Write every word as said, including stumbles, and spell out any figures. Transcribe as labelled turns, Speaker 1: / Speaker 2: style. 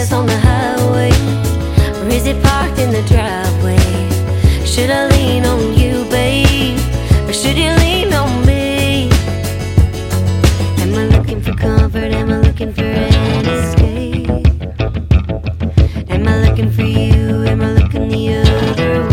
Speaker 1: gas on the highway, or is it parked in the driveway? Should I lean on you, babe, or should you lean on me? Am I looking for comfort? Am I looking for an escape? Am I looking for you? Am I looking the other way?